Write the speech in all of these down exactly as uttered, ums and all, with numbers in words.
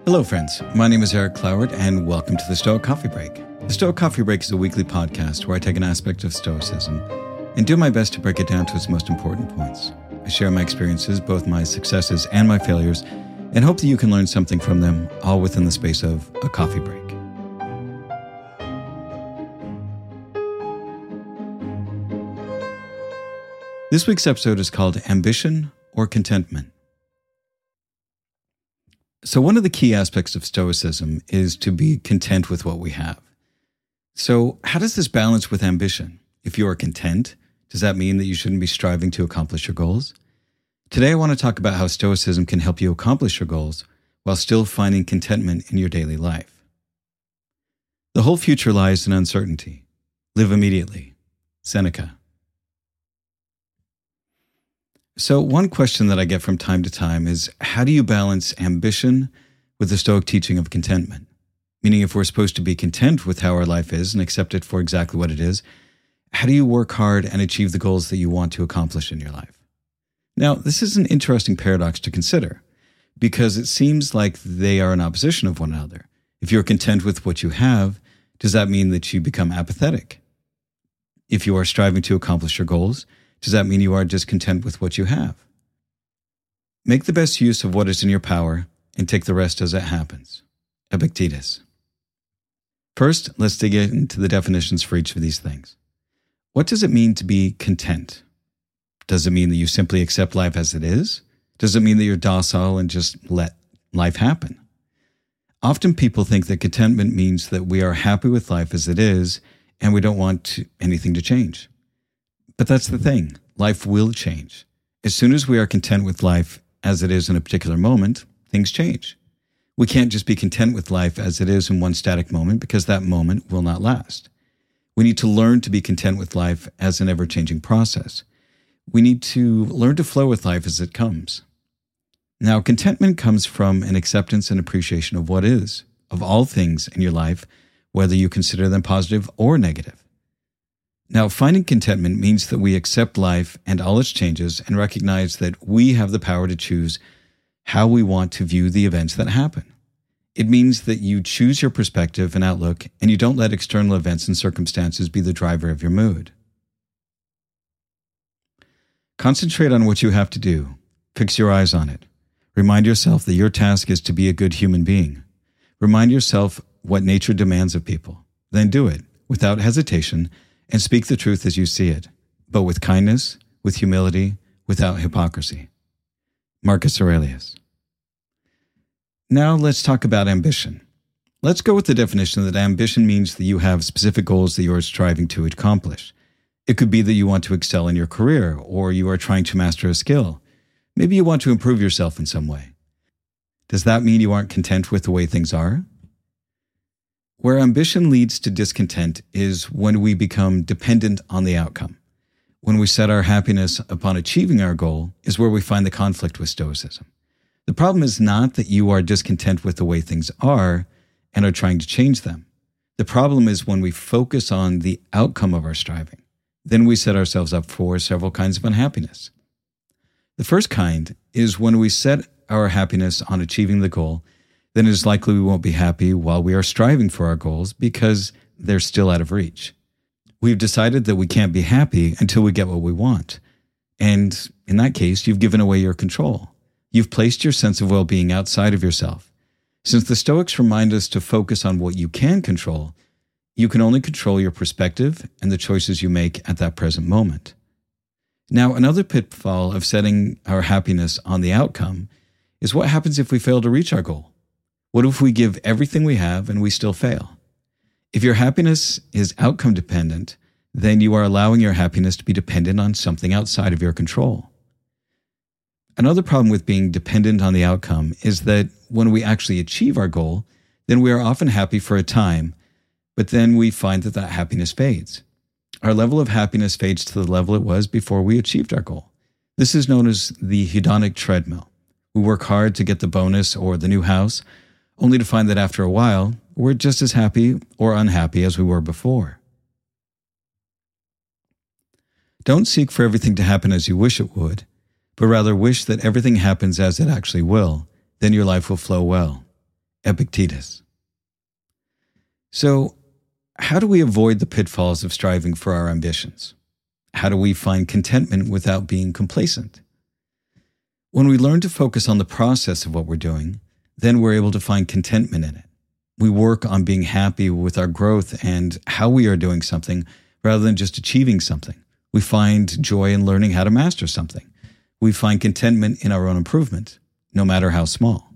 Hello, friends. My name is Eric Cloward, and welcome to the Stoic Coffee Break. The Stoic Coffee Break is a weekly podcast where I take an aspect of Stoicism and do my best to break it down to its most important points. I share my experiences, both my successes and my failures, and hope that you can learn something from them, all within the space of a coffee break. This week's episode is called Ambition or Contentment. So one of the key aspects of Stoicism is to be content with what we have. So how does this balance with ambition? If you are content, does that mean that you shouldn't be striving to accomplish your goals? Today I want to talk about how Stoicism can help you accomplish your goals while still finding contentment in your daily life. The whole future lies in uncertainty. Live immediately. Seneca. So one question that I get from time to time is, how do you balance ambition with the Stoic teaching of contentment? Meaning, if we're supposed to be content with how our life is and accept it for exactly what it is, how do you work hard and achieve the goals that you want to accomplish in your life? Now, this is an interesting paradox to consider because it seems like they are in opposition of one another. If you're content with what you have, does that mean that you become apathetic? If you are striving to accomplish your goals, does that mean you are discontent with what you have? Make the best use of what is in your power and take the rest as it happens. Epictetus. First, let's dig into the definitions for each of these things. What does it mean to be content? Does it mean that you simply accept life as it is? Does it mean that you're docile and just let life happen? Often people think that contentment means that we are happy with life as it is and we don't want to, anything to change. But that's the thing. Life will change. As soon as we are content with life as it is in a particular moment, things change. We can't just be content with life as it is in one static moment because that moment will not last. We need to learn to be content with life as an ever-changing process. We need to learn to flow with life as it comes. Now, contentment comes from an acceptance and appreciation of what is, of all things in your life, whether you consider them positive or negative. Now, finding contentment means that we accept life and all its changes and recognize that we have the power to choose how we want to view the events that happen. It means that you choose your perspective and outlook, and you don't let external events and circumstances be the driver of your mood. Concentrate on what you have to do. Fix your eyes on it. Remind yourself that your task is to be a good human being. Remind yourself what nature demands of people. Then do it, without hesitation, and speak the truth as you see it, but with kindness, with humility, without hypocrisy. Marcus Aurelius. Now let's talk about ambition. Let's go with the definition that ambition means that you have specific goals that you are striving to accomplish. It could be that you want to excel in your career, or you are trying to master a skill. Maybe you want to improve yourself in some way. Does that mean you aren't content with the way things are? Where ambition leads to discontent is when we become dependent on the outcome. When we set our happiness upon achieving our goal is where we find the conflict with Stoicism. The problem is not that you are discontent with the way things are and are trying to change them. The problem is when we focus on the outcome of our striving. Then we set ourselves up for several kinds of unhappiness. The first kind is when we set our happiness on achieving the goal, then it is likely we won't be happy while we are striving for our goals because they're still out of reach. We've decided that we can't be happy until we get what we want. And in that case, you've given away your control. You've placed your sense of well-being outside of yourself. Since the Stoics remind us to focus on what you can control, you can only control your perspective and the choices you make at that present moment. Now, another pitfall of setting our happiness on the outcome is what happens if we fail to reach our goal. What if we give everything we have and we still fail? If your happiness is outcome dependent, then you are allowing your happiness to be dependent on something outside of your control. Another problem with being dependent on the outcome is that when we actually achieve our goal, then we are often happy for a time, but then we find that that happiness fades. Our level of happiness fades to the level it was before we achieved our goal. This is known as the hedonic treadmill. We work hard to get the bonus or the new house, only to find that after a while, we're just as happy or unhappy as we were before. Don't seek for everything to happen as you wish it would, but rather wish that everything happens as it actually will. Then your life will flow well. Epictetus. So, how do we avoid the pitfalls of striving for our ambitions? How do we find contentment without being complacent? When we learn to focus on the process of what we're doing, then we're able to find contentment in it. We work on being happy with our growth and how we are doing something rather than just achieving something. We find joy in learning how to master something. We find contentment in our own improvement, no matter how small.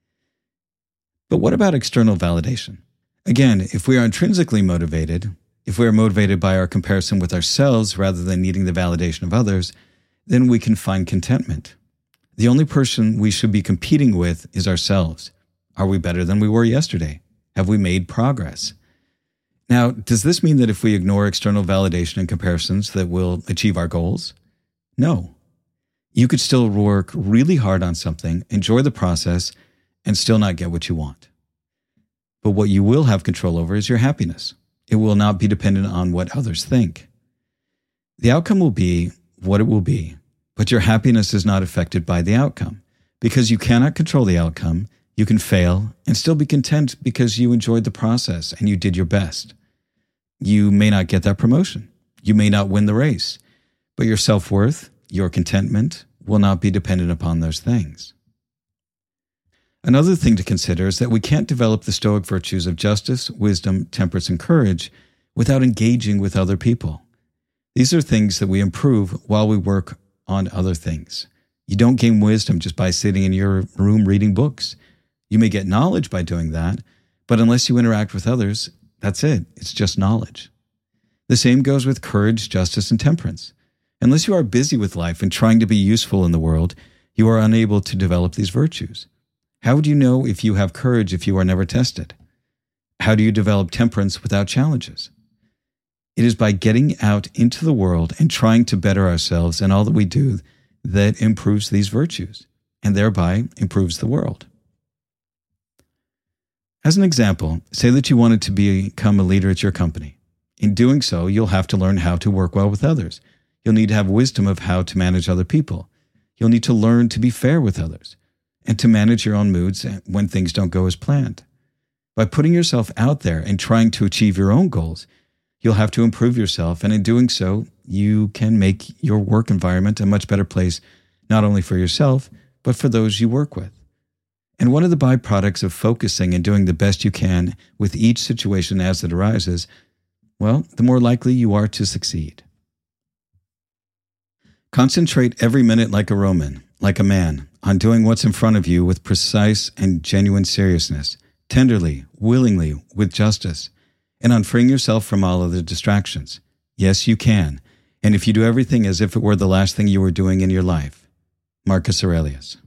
But what about external validation? Again, if we are intrinsically motivated, if we are motivated by our comparison with ourselves rather than needing the validation of others, then we can find contentment. The only person we should be competing with is ourselves. Are we better than we were yesterday? Have we made progress? Now, does this mean that if we ignore external validation and comparisons that we'll achieve our goals? No. You could still work really hard on something, enjoy the process, and still not get what you want. But what you will have control over is your happiness. It will not be dependent on what others think. The outcome will be what it will be, but your happiness is not affected by the outcome. Because you cannot control the outcome, you can fail and still be content because you enjoyed the process and you did your best. You may not get that promotion. You may not win the race, but your self-worth, your contentment will not be dependent upon those things. Another thing to consider is that we can't develop the Stoic virtues of justice, wisdom, temperance, and courage without engaging with other people. These are things that we improve while we work on other things. You don't gain wisdom just by sitting in your room reading books. You may get knowledge by doing that, but unless you interact with others, that's it. It's just knowledge. The same goes with courage, justice, and temperance. Unless you are busy with life and trying to be useful in the world, you are unable to develop these virtues. How would you know if you have courage if you are never tested? How do you develop temperance without challenges? It is by getting out into the world and trying to better ourselves and all that we do that improves these virtues, and thereby improves the world. As an example, say that you wanted to become a leader at your company. In doing so, you'll have to learn how to work well with others. You'll need to have wisdom of how to manage other people. You'll need to learn to be fair with others and to manage your own moods when things don't go as planned. By putting yourself out there and trying to achieve your own goals, you'll have to improve yourself, and in doing so, you can make your work environment a much better place, not only for yourself, but for those you work with. And one of the byproducts of focusing and doing the best you can with each situation as it arises, well, the more likely you are to succeed. Concentrate every minute like a Roman, like a man, on doing what's in front of you with precise and genuine seriousness, tenderly, willingly, with justice, and on freeing yourself from all other distractions. Yes, you can, and if you do everything as if it were the last thing you were doing in your life. Marcus Aurelius.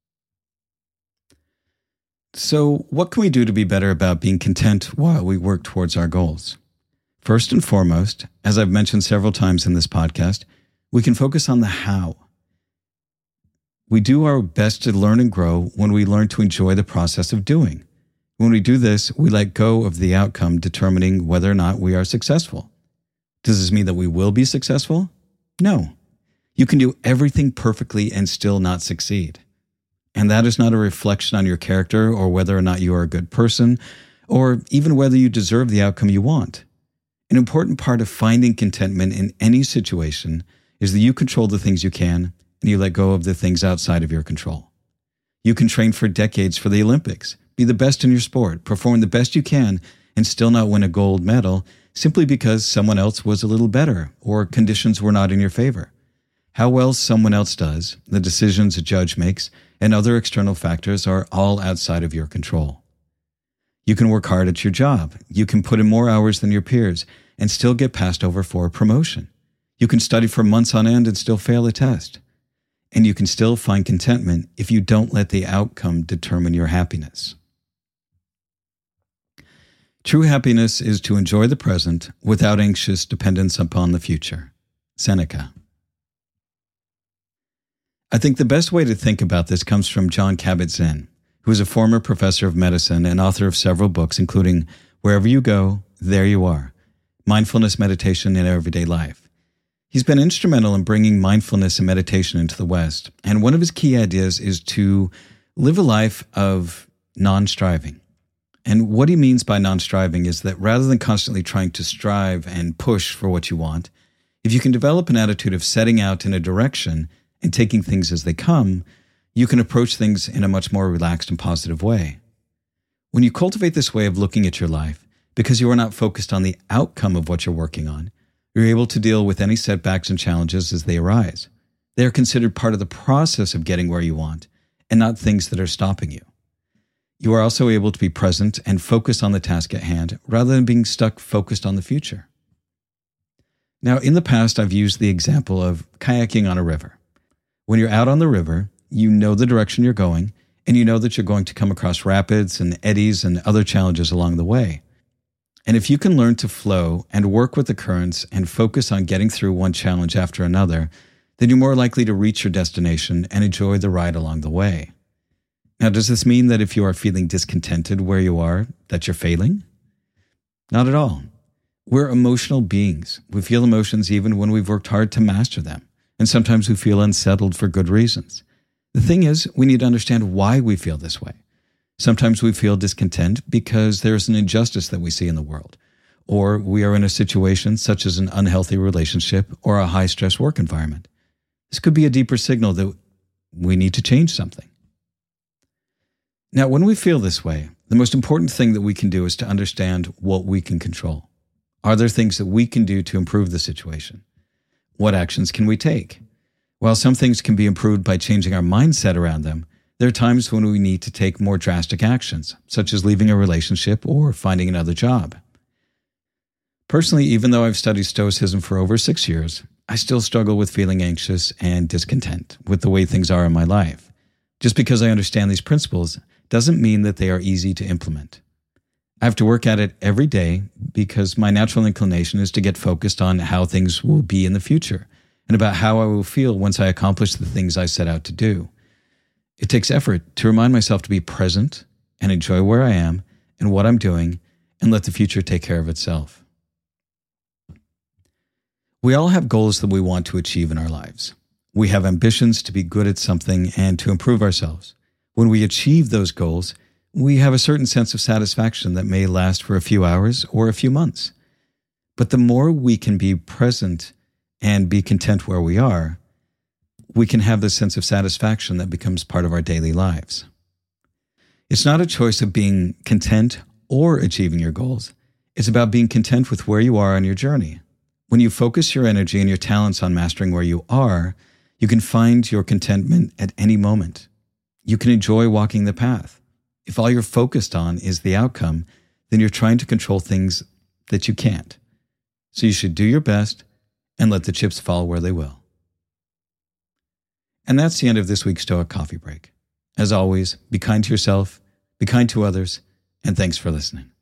So, what can we do to be better about being content while we work towards our goals? First and foremost, as I've mentioned several times in this podcast, we can focus on the how. We do our best to learn and grow when we learn to enjoy the process of doing. When we do this, we let go of the outcome determining whether or not we are successful. Does this mean that we will be successful? No. You can do everything perfectly and still not succeed. And that is not a reflection on your character or whether or not you are a good person, or even whether you deserve the outcome you want. An important part of finding contentment in any situation is that you control the things you can and you let go of the things outside of your control. You can train for decades for the Olympics, be the best in your sport, perform the best you can, and still not win a gold medal simply because someone else was a little better or conditions were not in your favor. How well someone else does, the decisions a judge makes, and other external factors are all outside of your control. You can work hard at your job. You can put in more hours than your peers and still get passed over for a promotion. You can study for months on end and still fail a test. And you can still find contentment if you don't let the outcome determine your happiness. True happiness is to enjoy the present without anxious dependence upon the future. Seneca. I think the best way to think about this comes from Jon Kabat-Zinn, who is a former professor of medicine and author of several books, including Wherever You Go, There You Are, Mindfulness, Meditation in Everyday Life. He's been instrumental in bringing mindfulness and meditation into the West, and one of his key ideas is to live a life of non-striving. And what he means by non-striving is that rather than constantly trying to strive and push for what you want, if you can develop an attitude of setting out in a direction and taking things as they come, you can approach things in a much more relaxed and positive way. When you cultivate this way of looking at your life, because you are not focused on the outcome of what you're working on, you're able to deal with any setbacks and challenges as they arise. They are considered part of the process of getting where you want, and not things that are stopping you. You are also able to be present and focus on the task at hand rather than being stuck focused on the future. Now, in the past, I've used the example of kayaking on a river. When you're out on the river, you know the direction you're going, and you know that you're going to come across rapids and eddies and other challenges along the way. And if you can learn to flow and work with the currents and focus on getting through one challenge after another, then you're more likely to reach your destination and enjoy the ride along the way. Now, does this mean that if you are feeling discontented where you are, that you're failing? Not at all. We're emotional beings. We feel emotions even when we've worked hard to master them, and sometimes we feel unsettled for good reasons. The thing is, we need to understand why we feel this way. Sometimes we feel discontent because there's an injustice that we see in the world, or we are in a situation such as an unhealthy relationship or a high-stress work environment. This could be a deeper signal that we need to change something. Now, when we feel this way, the most important thing that we can do is to understand what we can control. Are there things that we can do to improve the situation? What actions can we take? While some things can be improved by changing our mindset around them, there are times when we need to take more drastic actions, such as leaving a relationship or finding another job. Personally, even though I've studied Stoicism for over six years, I still struggle with feeling anxious and discontent with the way things are in my life. Just because I understand these principles doesn't mean that they are easy to implement. I have to work at it every day because my natural inclination is to get focused on how things will be in the future and about how I will feel once I accomplish the things I set out to do. It takes effort to remind myself to be present and enjoy where I am and what I'm doing and let the future take care of itself. We all have goals that we want to achieve in our lives. We have ambitions to be good at something and to improve ourselves. When we achieve those goals, we have a certain sense of satisfaction that may last for a few hours or a few months. But the more we can be present and be content where we are, we can have this sense of satisfaction that becomes part of our daily lives. It's not a choice of being content or achieving your goals. It's about being content with where you are on your journey. When you focus your energy and your talents on mastering where you are, you can find your contentment at any moment. You can enjoy walking the path. If all you're focused on is the outcome, then you're trying to control things that you can't. So you should do your best and let the chips fall where they will. And that's the end of this week's Stoic Coffee Break. As always, be kind to yourself, be kind to others, and thanks for listening.